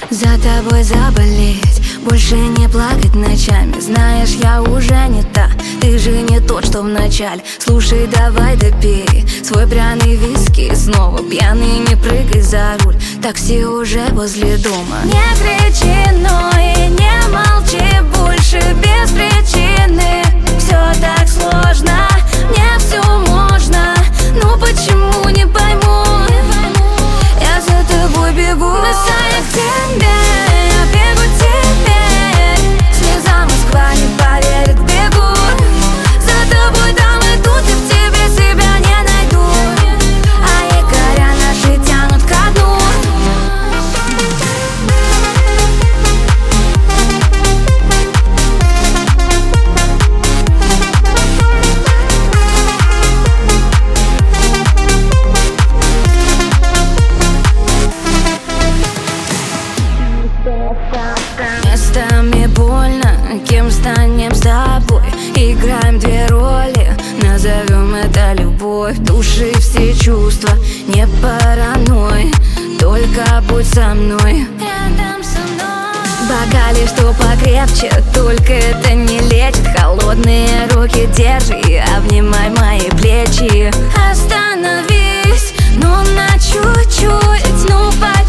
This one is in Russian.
За тобой заболеть, больше не плакать ночами. Знаешь, я уже не та, ты же не тот, что в начале. Слушай, давай допей свой пряный виски снова. Пьяный, не прыгай за руль, такси уже возле дома. Не кричи, но и не молчи больше без причины. Все так сложно, мне все можно, ну почему не пойму? Я за тобой бегу, бросая к тебе, я бегу теперь. Слеза Москва не поверит, бегу за тобой там и тут, и в тебе себя не найду. А якоря наши тянут ко дну. Местами больно, кем станем с тобой? Играем две роли, назовем это любовь. Души все чувства, не паранойй, только будь со мной, рядом со мной. Бокали, что покрепче, только это не лечит. Холодные руки держи и обнимай мои плечи. Остановись, ну на чуть-чуть, ну почти.